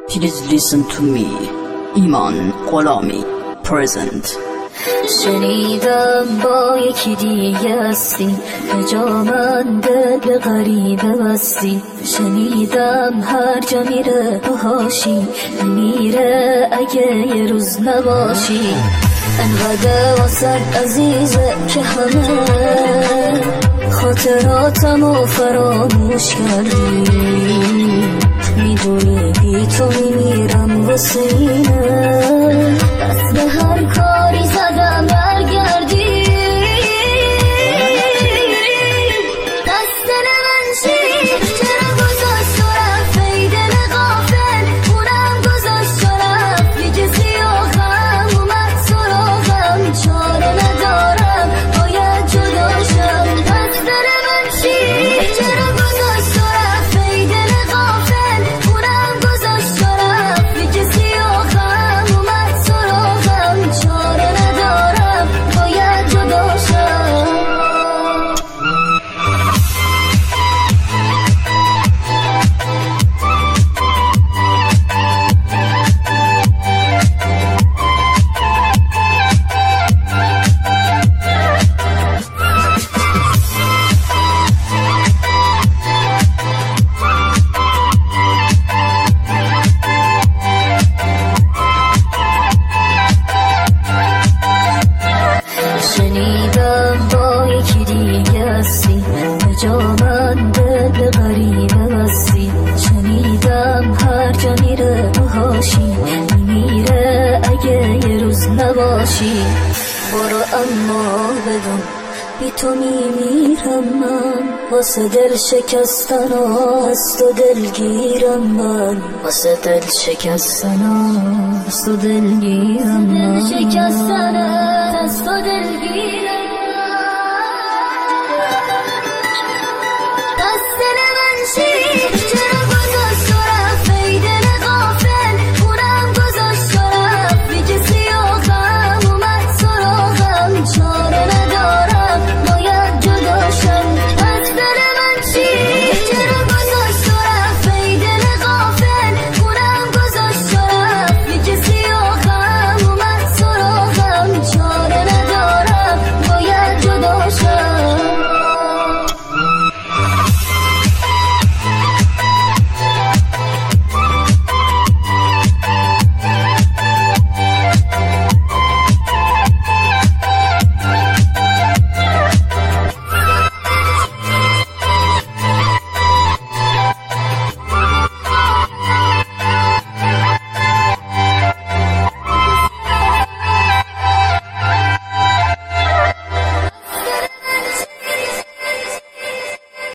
Please listen to me. ایمان غلامی present. شنیدم با یکی دیگه هستی، به جا من دل غریبه بستی. شنیدم هر جا میره باشی، میره اگه یه روز نباشی. انقدر واسد عزیزه که همه خاطراتمو فراموش کردی. میدونی بی تو میمیرم واسه اینه، دست به هر کاری زدم برگردی. دست من چی؟ چرا گذاشت تو رفت ای دل غافل؟ اونم گذاشت تو رفت، یه کسی آخم اومد سراغم. چاره ندارم باید جدا شم. دست من چی؟ چرا گذاشت تو رفت ای دل غافل؟ اونم گذاشت تو رفت، یه کسی آخم اومد سراغم. چاره ندارم باید جدا شم. شنیدم با یکی دیگه هستی، به جا من دل غریبه بستی. شنیدم هر جا میره باشی، میمیره اگه یه روز نباشی. برو اما بدون بی تو میمیرم من، واسه دل شکستنا از تو دلگیرم من. واسه دل شکستنا از تو دلگیرم من. از تو دلگیرم